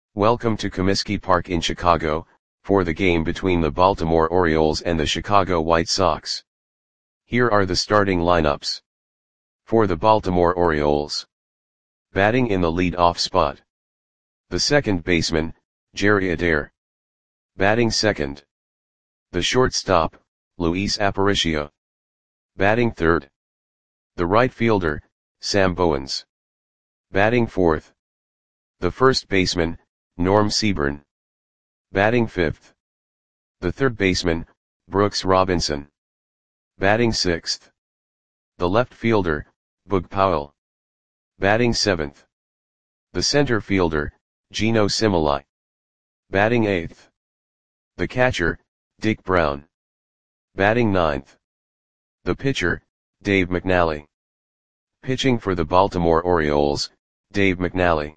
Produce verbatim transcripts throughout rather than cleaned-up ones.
Welcome to Comiskey Park in Chicago, for the game between the Baltimore Orioles and the Chicago White Sox. Here are the starting lineups. For the Baltimore Orioles. Batting in the lead-off spot. The second baseman, Jerry Adair. Batting second. The shortstop, Luis Aparicio. Batting third. The right fielder, Sam Bowens. Batting fourth. The first baseman, Norm Seaburn. Batting fifth. The third baseman, Brooks Robinson. Batting sixth. The left fielder, Boog Powell. Batting seventh. The center fielder, Geno Similai. Batting eighth. The catcher, Dick Brown. Batting ninth. The pitcher, Dave McNally. Pitching for the Baltimore Orioles, Dave McNally.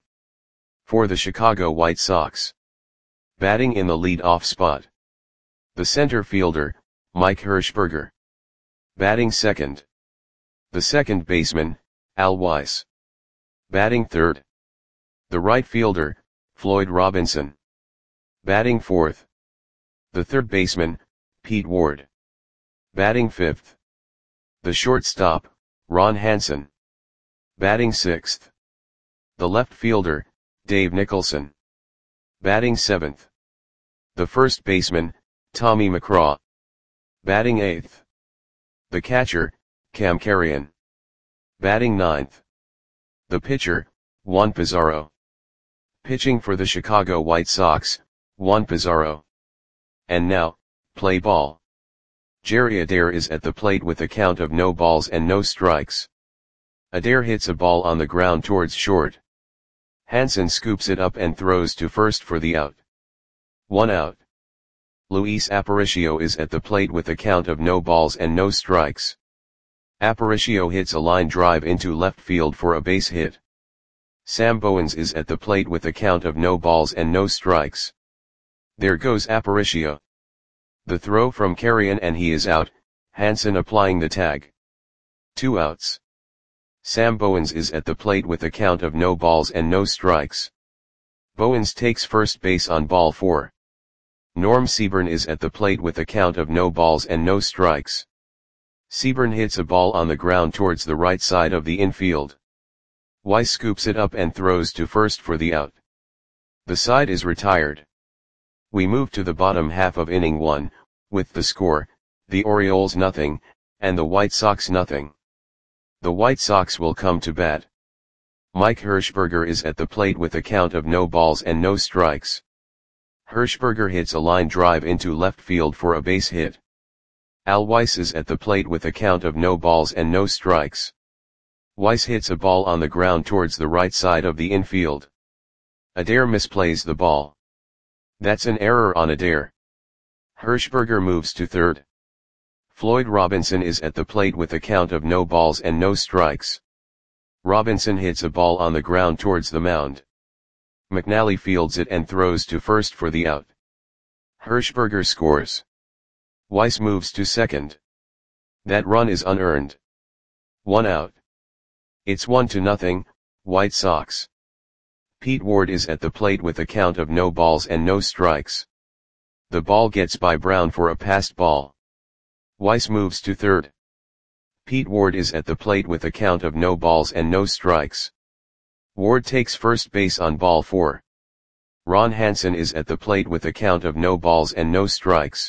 For the Chicago White Sox. Batting in the lead-off spot. The center fielder, Mike Hershberger. Batting second. The second baseman, Al Weiss. Batting third. The right fielder, Floyd Robinson. Batting fourth. The third baseman, Pete Ward. Batting fifth. The shortstop, Ron Hansen. Batting sixth. The left fielder, Dave Nicholson. Batting seventh. The first baseman, Tommy McCraw. Batting eighth. The catcher, Cam Carrion. Batting ninth. The pitcher, Juan Pizarro. Pitching for the Chicago White Sox, Juan Pizarro. And now, play ball. Jerry Adair is at the plate with a count of no balls and no strikes. Adair hits a ball on the ground towards short. Hansen scoops it up and throws to first for the out. One out. Luis Aparicio is at the plate with a count of no balls and no strikes. Aparicio hits a line drive into left field for a base hit. Sam Bowens is at the plate with a count of no balls and no strikes. There goes Aparicio. The throw from Carrion and he is out, Hansen applying the tag. Two outs. Sam Bowens is at the plate with a count of no balls and no strikes. Bowens takes first base on ball four. Norm Seaburn is at the plate with a count of no balls and no strikes. Seaburn hits a ball on the ground towards the right side of the infield. Weiss scoops it up and throws to first for the out. The side is retired. We move to the bottom half of inning one, with the score, the Orioles nothing, and the White Sox nothing. The White Sox will come to bat. Mike Hershberger is at the plate with a count of no balls and no strikes. Hershberger hits a line drive into left field for a base hit. Al Weiss is at the plate with a count of no balls and no strikes. Weiss hits a ball on the ground towards the right side of the infield. Adair misplays the ball. That's an error on Adair. Hershberger moves to third. Floyd Robinson is at the plate with a count of no balls and no strikes. Robinson hits a ball on the ground towards the mound. McNally fields it and throws to first for the out. Hershberger scores. Weiss moves to second. That run is unearned. One out. It's one to nothing, White Sox. Pete Ward is at the plate with a count of no balls and no strikes. The ball gets by Brown for a passed ball. Weiss moves to third. Pete Ward is at the plate with a count of no balls and no strikes. Ward takes first base on ball four. Ron Hansen is at the plate with a count of no balls and no strikes.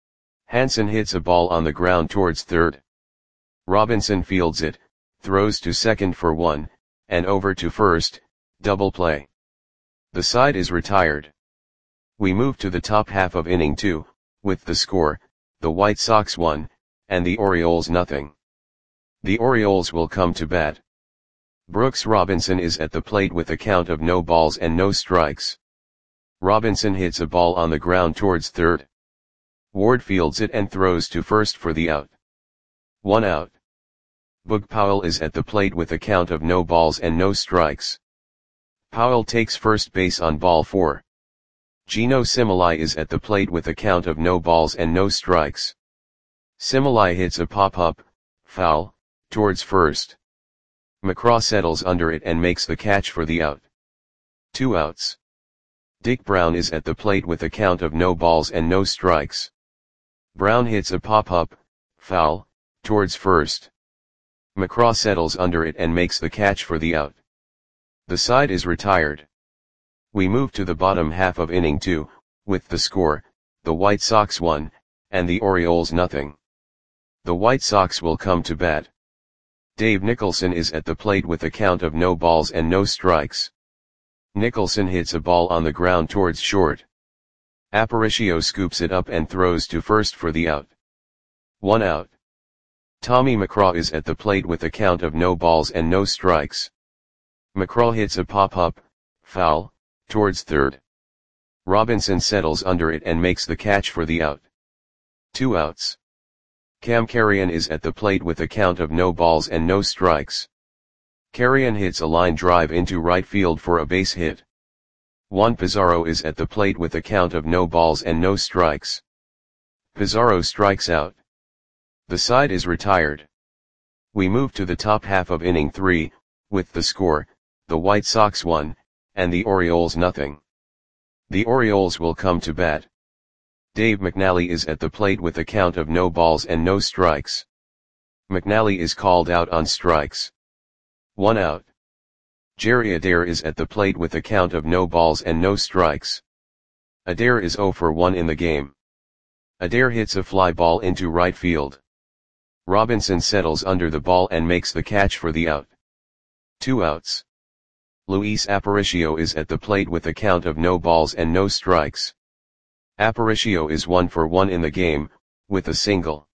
Hansen hits a ball on the ground towards third. Robinson fields it, throws to second for one, and over to first, double play. The side is retired. We move to the top half of inning two, with the score, the White Sox one, and the Orioles nothing. The Orioles will come to bat. Brooks Robinson is at the plate with a count of no balls and no strikes. Robinson hits a ball on the ground towards third. Ward fields it and throws to first for the out. One out. Boog Powell is at the plate with a count of no balls and no strikes. Powell takes first base on ball four. Geno Similai is at the plate with a count of no balls and no strikes. Similai hits a pop-up, foul, towards first. McCraw settles under it and makes the catch for the out. Two outs. Dick Brown is at the plate with a count of no balls and no strikes. Brown hits a pop-up, foul, towards first. McCraw settles under it and makes the catch for the out. The side is retired. We move to the bottom half of inning two, with the score, the White Sox one, and the Orioles nothing. The White Sox will come to bat. Dave Nicholson is at the plate with a count of no balls and no strikes. Nicholson hits a ball on the ground towards short. Aparicio scoops it up and throws to first for the out. One out. Tommy McCraw is at the plate with a count of no balls and no strikes. McCraw hits a pop-up, foul, towards third. Robinson settles under it and makes the catch for the out. Two outs. Cam Carrion is at the plate with a count of no balls and no strikes. Carrion hits a line drive into right field for a base hit. Juan Pizarro is at the plate with a count of no balls and no strikes. Pizarro strikes out. The side is retired. We move to the top half of inning three, with the score, the White Sox one, and the Orioles nothing. The Orioles will come to bat. Dave McNally is at the plate with a count of no balls and no strikes. McNally is called out on strikes. One out. Jerry Adair is at the plate with a count of no balls and no strikes. Adair is oh for one in the game. Adair hits a fly ball into right field. Robinson settles under the ball and makes the catch for the out. Two outs. Luis Aparicio is at the plate with a count of no balls and no strikes. Aparicio is one for one in the game, with a single.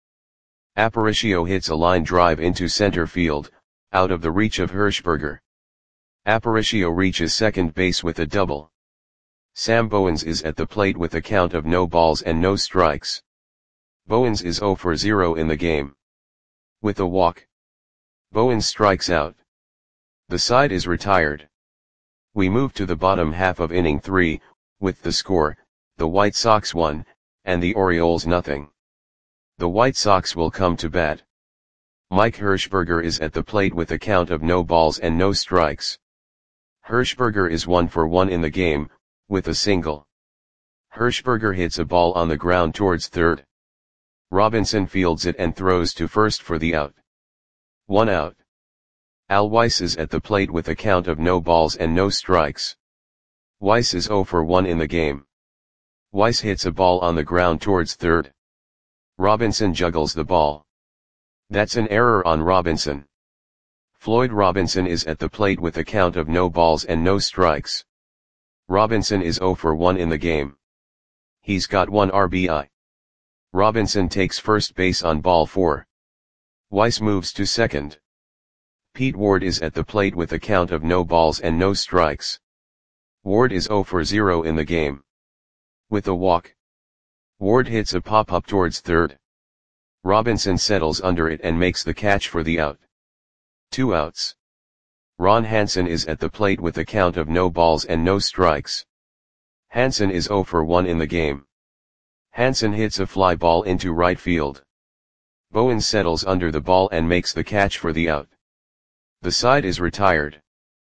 Aparicio hits a line drive into center field, out of the reach of Hirschberger. Aparicio reaches second base with a double. Sam Bowens is at the plate with a count of no balls and no strikes. Bowens is oh for zero in the game. With a walk. Bowens strikes out. The side is retired. We move to the bottom half of inning three, with the score, the White Sox one, and the Orioles nothing. The White Sox will come to bat. Mike Hirschberger is at the plate with a count of no balls and no strikes. Hirschberger is one for one in the game, with a single. Hirschberger hits a ball on the ground towards third. Robinson fields it and throws to first for the out. One out. Al Weiss is at the plate with a count of no balls and no strikes. Weiss is oh for one in the game. Weiss hits a ball on the ground towards third. Robinson juggles the ball. That's an error on Robinson. Floyd Robinson is at the plate with a count of no balls and no strikes. Robinson is oh for one in the game. He's got one R B I. Robinson takes first base on ball four. Weiss moves to second. Pete Ward is at the plate with a count of no balls and no strikes. Ward is oh for zero in the game. With a walk. Ward hits a pop-up towards third. Robinson settles under it and makes the catch for the out. Two outs. Ron Hansen is at the plate with a count of no balls and no strikes. Hansen is oh for one in the game. Hansen hits a fly ball into right field. Bowens settles under the ball and makes the catch for the out. The side is retired.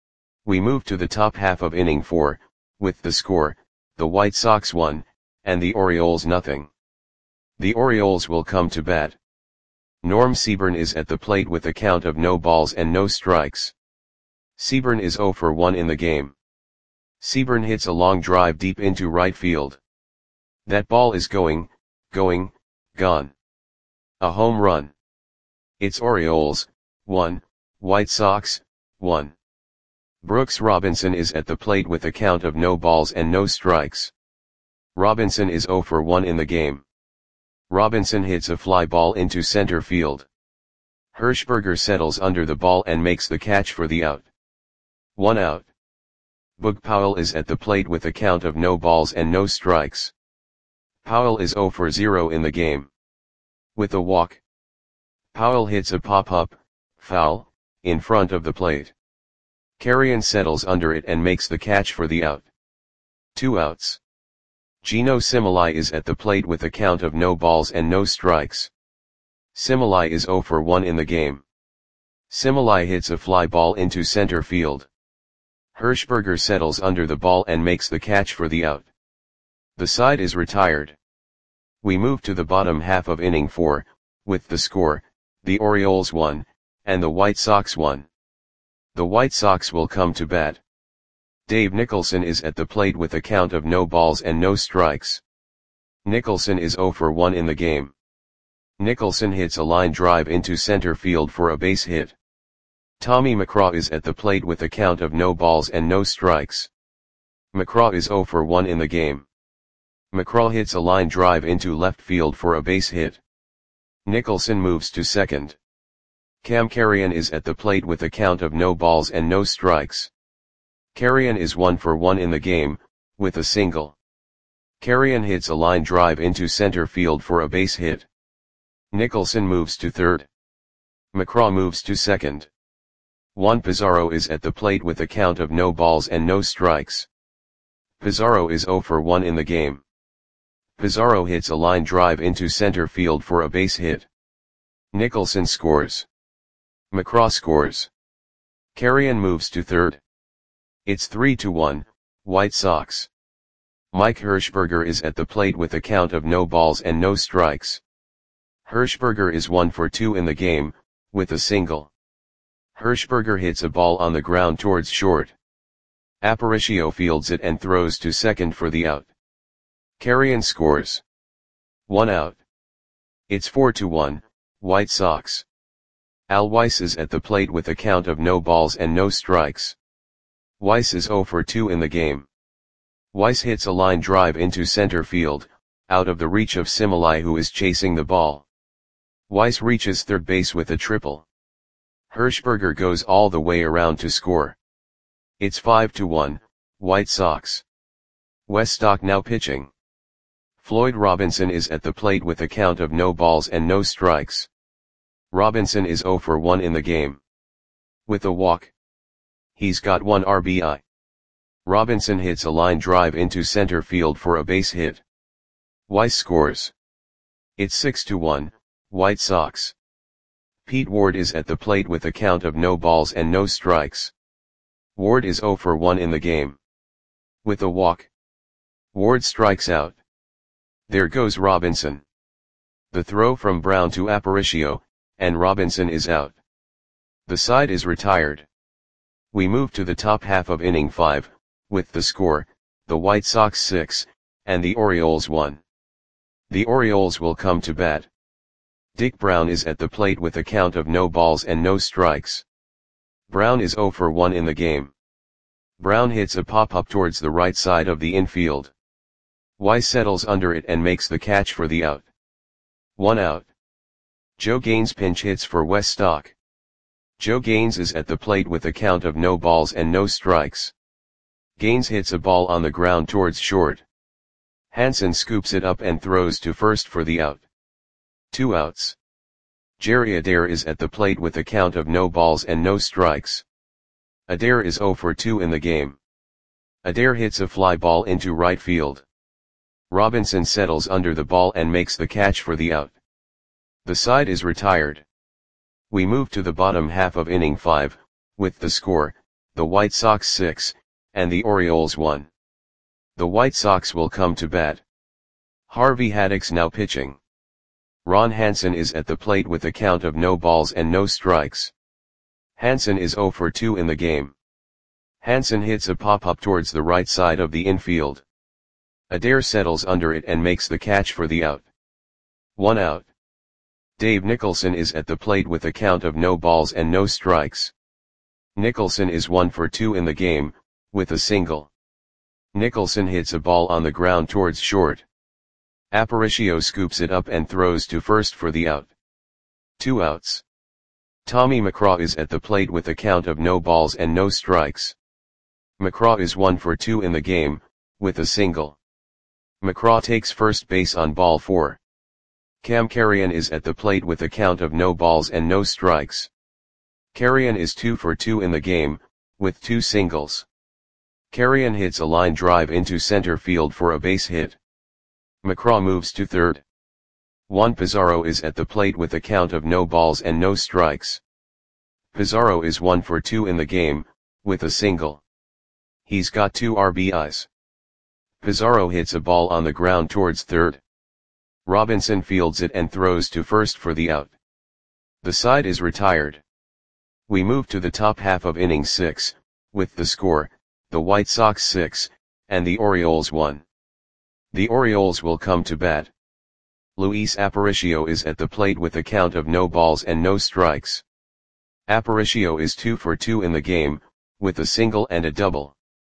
We move to the top half of inning four, with the score, the White Sox one, and the Orioles nothing. The Orioles will come to bat. Norm Seaburn is at the plate with a count of no balls and no strikes. Seaburn is oh for one in the game. Seaburn hits a long drive deep into right field. That ball is going, going, gone. A home run. It's Orioles, one, White Sox, one. Brooks Robinson is at the plate with a count of no balls and no strikes. Robinson is oh for one in the game. Robinson hits a fly ball into center field. Hirschberger settles under the ball and makes the catch for the out. One out. Boog Powell is at the plate with a count of no balls and no strikes. Powell is oh for zero in the game. With a walk. Powell hits a pop-up, foul, in front of the plate. Carrion settles under it and makes the catch for the out. Two outs. Gino Similai is at the plate with a count of no balls and no strikes. Similai is oh for one in the game. Similai hits a fly ball into center field. Hirschberger settles under the ball and makes the catch for the out. The side is retired. We move to the bottom half of inning four, with the score, the Orioles one, and the White Sox one. The White Sox will come to bat. Dave Nicholson is at the plate with a count of no balls and no strikes. Nicholson is oh for one in the game. Nicholson hits a line drive into center field for a base hit. Tommy McCraw is at the plate with a count of no balls and no strikes. McCraw is oh for one in the game. McCraw hits a line drive into left field for a base hit. Nicholson moves to second. Cam Carrion is at the plate with a count of no balls and no strikes. Carrion is one for one in the game, with a single. Carrion hits a line drive into center field for a base hit. Nicholson moves to third. McCraw moves to second. Juan Pizarro is at the plate with a count of no balls and no strikes. Pizarro is oh for one in the game. Pizarro hits a line drive into center field for a base hit. Nicholson scores. McCraw scores. Carrion moves to third. It's three to one, White Sox. Mike Hirschberger is at the plate with a count of no balls and no strikes. Hirschberger is one for two in the game, with a single. Hirschberger hits a ball on the ground towards short. Aparicio fields it and throws to second for the out. Carrion scores. One out. It's four to one, White Sox. Al Weiss is at the plate with a count of no balls and no strikes. Weiss is oh for two in the game. Weiss hits a line drive into center field, out of the reach of Similai, who is chasing the ball. Weiss reaches third base with a triple. Hirschberger goes all the way around to score. It's five to one, White Sox. Weststock now pitching. Floyd Robinson is at the plate with a count of no balls and no strikes. Robinson is oh for one in the game. With a walk. He's got one R B I. Robinson hits a line drive into center field for a base hit. Weiss scores. It's six to one, White Sox. Pete Ward is at the plate with a count of no balls and no strikes. Ward is oh for one in the game. With a walk. Ward strikes out. There goes Robinson. The throw from Brown to Aparicio, and Robinson is out. The side is retired. We move to the top half of inning five, with the score, the White Sox six, and the Orioles one. The Orioles will come to bat. Dick Brown is at the plate with a count of no balls and no strikes. Brown is oh for one in the game. Brown hits a pop-up towards the right side of the infield. Weiss settles under it and makes the catch for the out. One out. Joe Gaines pinch hits for Weststock. Joe Gaines is at the plate with a count of no balls and no strikes. Gaines hits a ball on the ground towards short. Hansen scoops it up and throws to first for the out. Two outs. Jerry Adair is at the plate with a count of no balls and no strikes. Adair is oh for two in the game. Adair hits a fly ball into right field. Robinson settles under the ball and makes the catch for the out. The side is retired. We move to the bottom half of inning five, with the score, the White Sox six, and the Orioles one. The White Sox will come to bat. Harvey Haddix now pitching. Ron Hansen is at the plate with a count of no balls and no strikes. Hansen is oh for two in the game. Hansen hits a pop-up towards the right side of the infield. Adair settles under it and makes the catch for the out. One out. Dave Nicholson is at the plate with a count of no balls and no strikes. Nicholson is one for two in the game, with a single. Nicholson hits a ball on the ground towards short. Aparicio scoops it up and throws to first for the out. Two outs. Tommy McCraw is at the plate with a count of no balls and no strikes. McCraw is one for two in the game, with a single. McCraw takes first base on ball four. Cam Carrion is at the plate with a count of no balls and no strikes. Carrion is two for two in the game, with two singles. Carrion hits a line drive into center field for a base hit. McCraw moves to third. Juan Pizarro is at the plate with a count of no balls and no strikes. Pizarro is one for two in the game, with a single. He's got two R B Is. Pizarro hits a ball on the ground towards third. Robinson fields it and throws to first for the out. The side is retired. We move to the top half of inning six, with the score, the White Sox six, and the Orioles one. The Orioles will come to bat. Luis Aparicio is at the plate with a count of no balls and no strikes. Aparicio is two for two in the game, with a single and a double.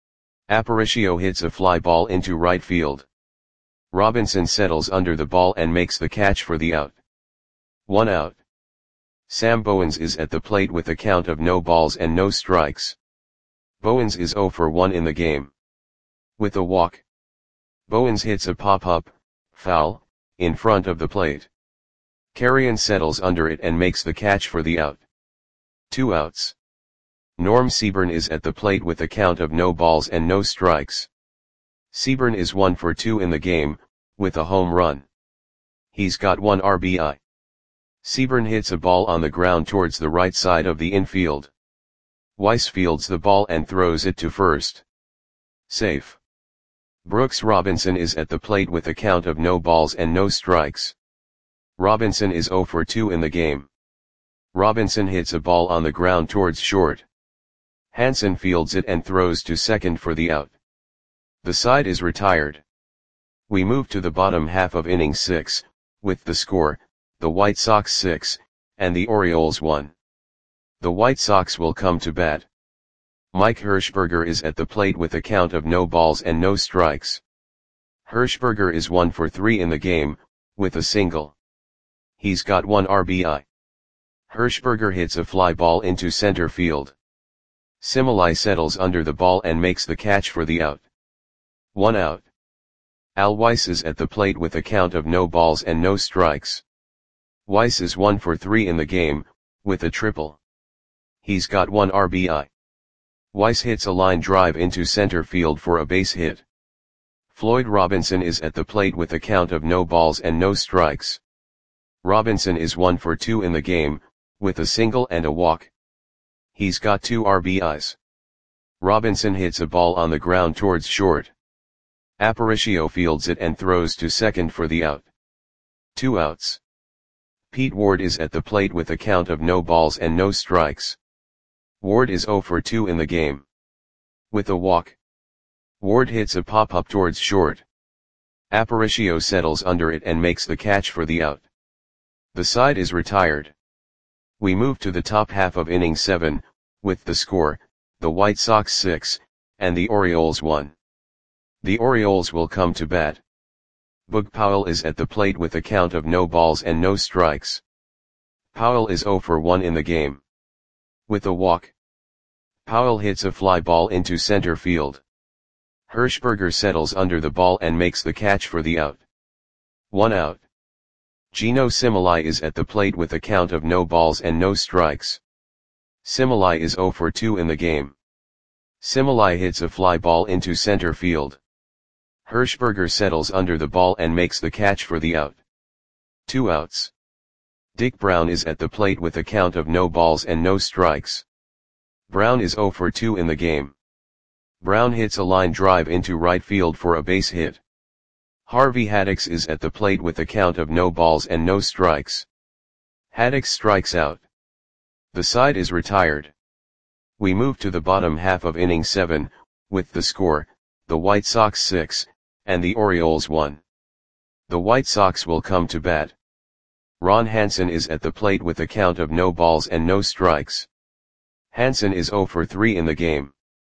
Aparicio hits a fly ball into right field. Robinson settles under the ball and makes the catch for the out. One out. Sam Bowens is at the plate with a count of no balls and no strikes. Bowens is zero for one in the game. With a walk. Bowens hits a pop-up, foul, in front of the plate. Carrion settles under it and makes the catch for the out. Two outs. Norm Seaburn is at the plate with a count of no balls and no strikes. Seaburn is one for two in the game, with a home run. He's got one R B I. Seaburn hits a ball on the ground towards the right side of the infield. Weiss fields the ball and throws it to first. Safe. Brooks Robinson is at the plate with a count of no balls and no strikes. Robinson is zero for two in the game. Robinson hits a ball on the ground towards short. Hansen fields it and throws to second for the out. The side is retired. We move to the bottom half of inning six, with the score, the White Sox six, and the Orioles one. The White Sox will come to bat. Mike Hirschberger is at the plate with a count of no balls and no strikes. Hirschberger is one for three in the game, with a single. He's got one R B I. Hirschberger hits a fly ball into center field. Similai settles under the ball and makes the catch for the out. One out. Al Weiss is at the plate with a count of no balls and no strikes. Weiss is one for three in the game, with a triple. He's got one R B I. Weiss hits a line drive into center field for a base hit. Floyd Robinson is at the plate with a count of no balls and no strikes. Robinson is one for two in the game, with a single and a walk. He's got two R B Is. Robinson hits a ball on the ground towards short. Aparicio fields it and throws to second for the out. Two outs. Pete Ward is at the plate with a count of no balls and no strikes. Ward is zero for two in the game. With a walk. Ward hits a pop-up towards short. Aparicio settles under it and makes the catch for the out. The side is retired. We move to the top half of inning seven, with the score, the White Sox six, and the Orioles one. The Orioles will come to bat. Boog Powell is at the plate with a count of no balls and no strikes. Powell is zero for one in the game. With a walk. Powell hits a fly ball into center field. Hirschberger settles under the ball and makes the catch for the out. One out. Gino Similai is at the plate with a count of no balls and no strikes. Similai is zero for two in the game. Similai hits a fly ball into center field. Hirschberger settles under the ball and makes the catch for the out. Two outs. Dick Brown is at the plate with a count of no balls and no strikes. Brown is zero for two in the game. Brown hits a line drive into right field for a base hit. Harvey Haddix is at the plate with a count of no balls and no strikes. Haddix strikes out. The side is retired. We move to the bottom half of inning seven, with the score, the White Sox six, and the Orioles one. The White Sox will come to bat. Ron Hansen is at the plate with a count of no balls and no strikes. Hansen is zero for three in the game.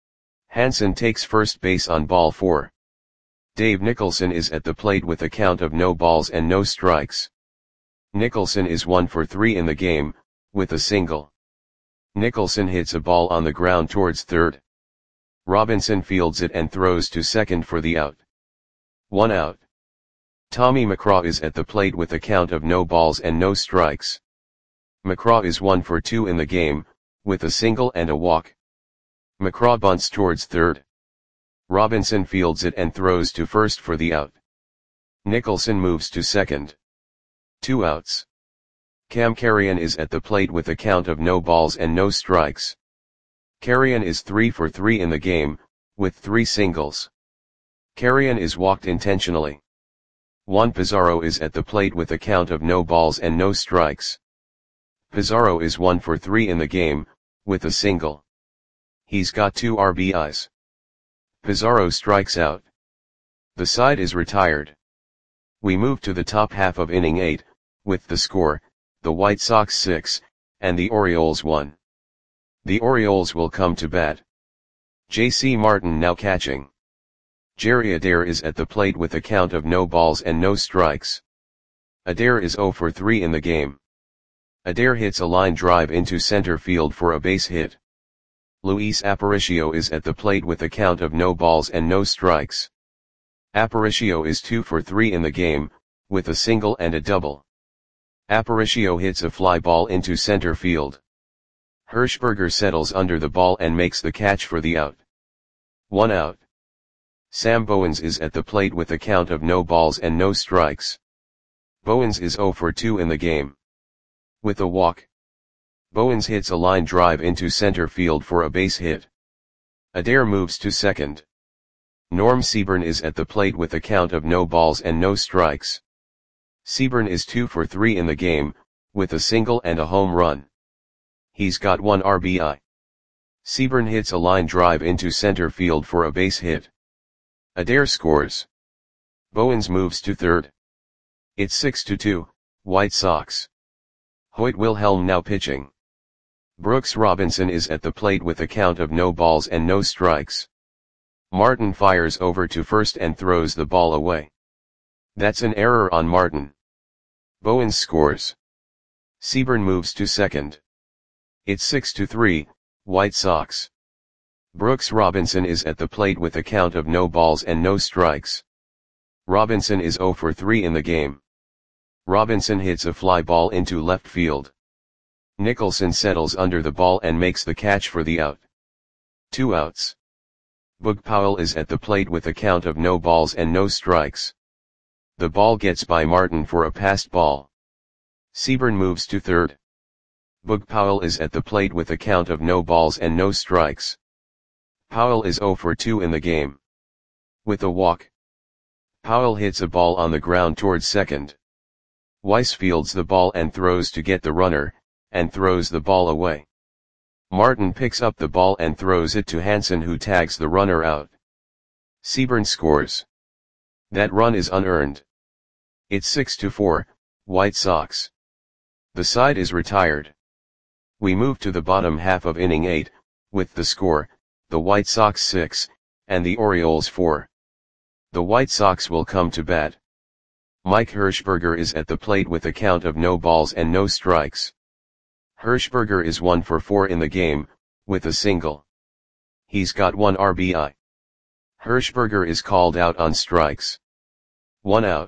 Hansen takes first base on ball four. Dave Nicholson is at the plate with a count of no balls and no strikes. Nicholson is one for three in the game, with a single. Nicholson hits a ball on the ground towards third. Robinson fields it and throws to second for the out. One out. Tommy McCraw is at the plate with a count of no balls and no strikes. McCraw is one for two in the game, with a single and a walk. McCraw bunts towards third. Robinson fields it and throws to first for the out. Nicholson moves to second. Two outs. Cam Carrion is at the plate with a count of no balls and no strikes. Carrion is three for three in the game, with three singles. Carrion is walked intentionally. Juan Pizarro is at the plate with a count of no balls and no strikes. Pizarro is one for three in the game, with a single. He's got two R B Is. Pizarro strikes out. The side is retired. We move to the top half of inning eight, with the score, the White Sox six, and the Orioles one. The Orioles will come to bat. J C Martin now catching. Jerry Adair is at the plate with a count of no balls and no strikes. Adair is zero for three in the game. Adair hits a line drive into center field for a base hit. Luis Aparicio is at the plate with a count of no balls and no strikes. Aparicio is two for three in the game, with a single and a double. Aparicio hits a fly ball into center field. Hirschberger settles under the ball and makes the catch for the out. One out. Sam Bowens is at the plate with a count of no balls and no strikes. Bowens is zero for two in the game. With a walk. Bowens hits a line drive into center field for a base hit. Adair moves to second. Norm Seaburn is at the plate with a count of no balls and no strikes. Seaburn is two for three in the game, with a single and a home run. He's got one R B I. Seaburn hits a line drive into center field for a base hit. Adair scores. Bowens moves to third. It's six to two, White Sox. Hoyt Wilhelm now pitching. Brooks Robinson is at the plate with a count of no balls and no strikes. Martin fires over to first and throws the ball away. That's an error on Martin. Bowens scores. Seaburn moves to second. It's six to three, White Sox. Brooks Robinson is at the plate with a count of no balls and no strikes. Robinson is zero for three in the game. Robinson hits a fly ball into left field. Nicholson settles under the ball and makes the catch for the out. Two outs. Boog Powell is at the plate with a count of no balls and no strikes. The ball gets by Martin for a passed ball. Seaburn moves to third. Boog Powell is at the plate with a count of no balls and no strikes. Powell is zero for two in the game. With a walk. Powell hits a ball on the ground towards second. Weiss fields the ball and throws to get the runner, and throws the ball away. Martin picks up the ball and throws it to Hansen, who tags the runner out. Seaburn scores. That run is unearned. It's six to four, White Sox. The side is retired. We move to the bottom half of inning eight, with the score, the White Sox six, and the Orioles four. The White Sox will come to bat. Mike Hirschberger is at the plate with a count of no balls and no strikes. Hirschberger is one for four in the game, with a single. He's got one R B I. Hirschberger is called out on strikes. One out.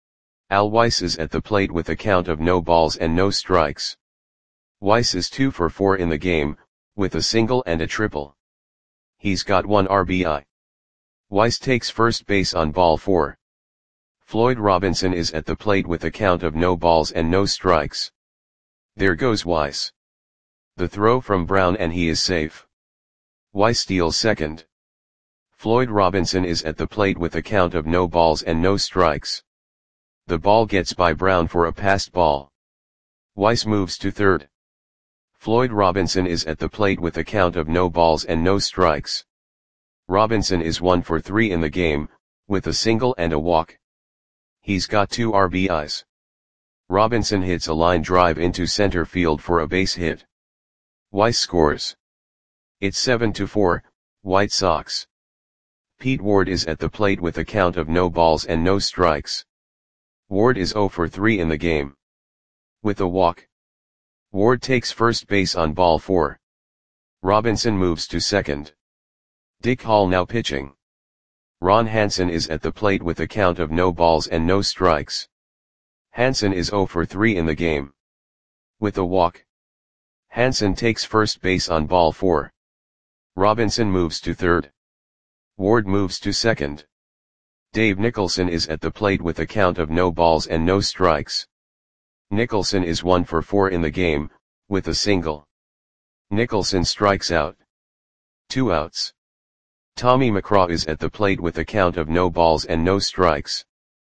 Al Weiss is at the plate with a count of no balls and no strikes. Weiss is two for four in the game, with a single and a triple. He's got one R B I. Weiss takes first base on ball four. Floyd Robinson is at the plate with a count of no balls and no strikes. There goes Weiss. The throw from Brown and he is safe. Weiss steals second. Floyd Robinson is at the plate with a count of no balls and no strikes. The ball gets by Brown for a passed ball. Weiss moves to third. Floyd Robinson is at the plate with a count of no balls and no strikes. Robinson is one for three in the game, with a single and a walk. He's got two R B Is. Robinson hits a line drive into center field for a base hit. Weiss scores. It's seven to four, White Sox. Pete Ward is at the plate with a count of no balls and no strikes. Ward is zero for three in the game. With a walk. Ward takes first base on ball four. Robinson moves to second. Dick Hall now pitching. Ron Hansen is at the plate with a count of no balls and no strikes. Hansen is zero for three in the game. With a walk. Hansen takes first base on ball four. Robinson moves to third. Ward moves to second. Dave Nicholson is at the plate with a count of no balls and no strikes. Nicholson is one for four in the game, with a single. Nicholson strikes out. Two outs. Tommy McGraw is at the plate with a count of no balls and no strikes.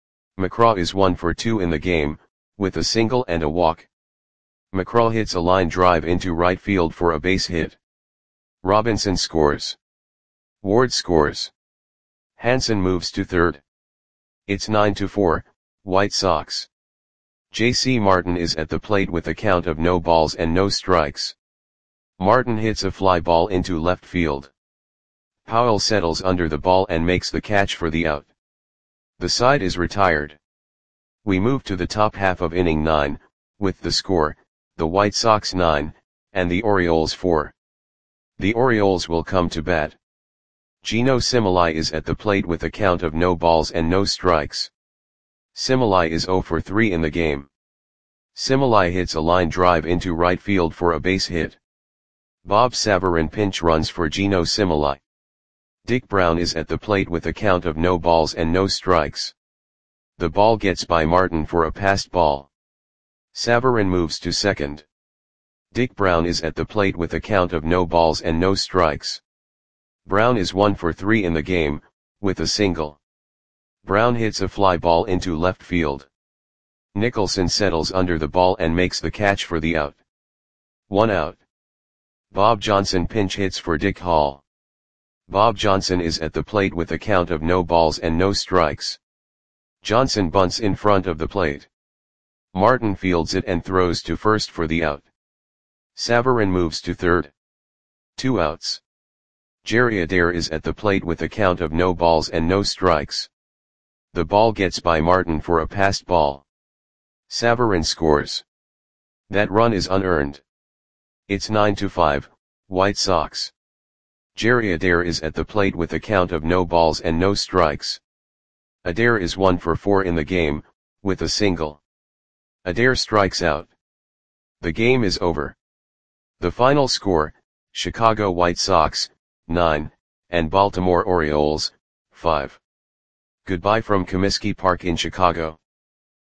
McGraw is one for two in the game, with a single and a walk. McGraw hits a line drive into right field for a base hit. Robinson scores. Ward scores. Hanson moves to third. It's nine to four, White Sox. J C Martin is at the plate with a count of no balls and no strikes. Martin hits a fly ball into left field. Powell settles under the ball and makes the catch for the out. The side is retired. We move to the top half of inning nine, with the score, the White Sox nine, and the Orioles four. The Orioles will come to bat. Geno Similai is at the plate with a count of no balls and no strikes. Similai is zero for three in the game. Similai hits a line drive into right field for a base hit. Bob Savarin pinch runs for Geno Similai. Dick Brown is at the plate with a count of no balls and no strikes. The ball gets by Martin for a passed ball. Savarin moves to second. Dick Brown is at the plate with a count of no balls and no strikes. Brown is one for three in the game, with a single. Brown hits a fly ball into left field. Nicholson settles under the ball and makes the catch for the out. One out. Bob Johnson pinch hits for Dick Hall. Bob Johnson is at the plate with a count of no balls and no strikes. Johnson bunts in front of the plate. Martin fields it and throws to first for the out. Savarin moves to third. Two outs. Jerry Adair is at the plate with a count of no balls and no strikes. The ball gets by Martin for a passed ball. Savarin scores. That run is unearned. It's nine to five, White Sox. Jerry Adair is at the plate with a count of no balls and no strikes. Adair is one for four in the game, with a single. Adair strikes out. The game is over. The final score, Chicago White Sox, nine, and Baltimore Orioles, five. Goodbye from Comiskey Park in Chicago.